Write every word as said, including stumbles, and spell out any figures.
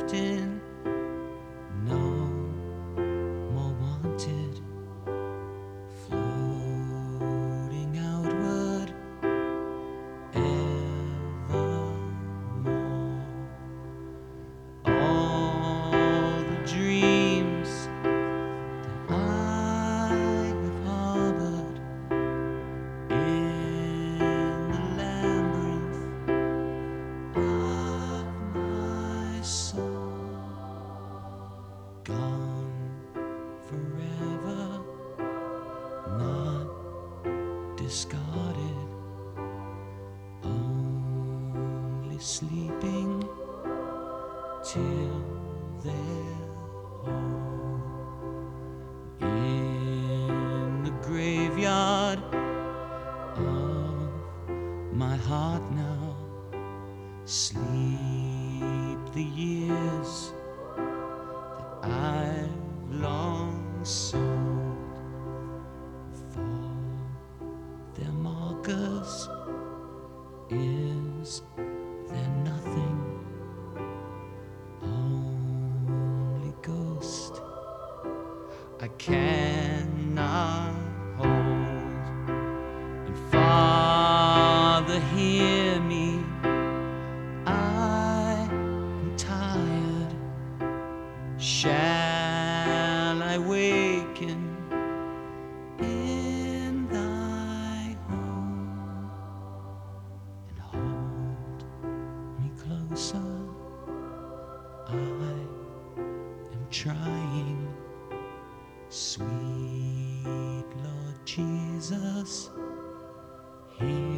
drifting, no more wanted, floating outward evermore. All the dreams that I have harbored in the labyrinth of my soul, gone forever, not discarded, only sleeping till they're whole. In the graveyard of my heart now sleep the years that I've long sold, for their markers. Is there nothing, only ghost I cannot hold? And Father, hear me, I'm tired. Shall I waken in thy home and hold me closer? I am trying, sweet Lord Jesus, hear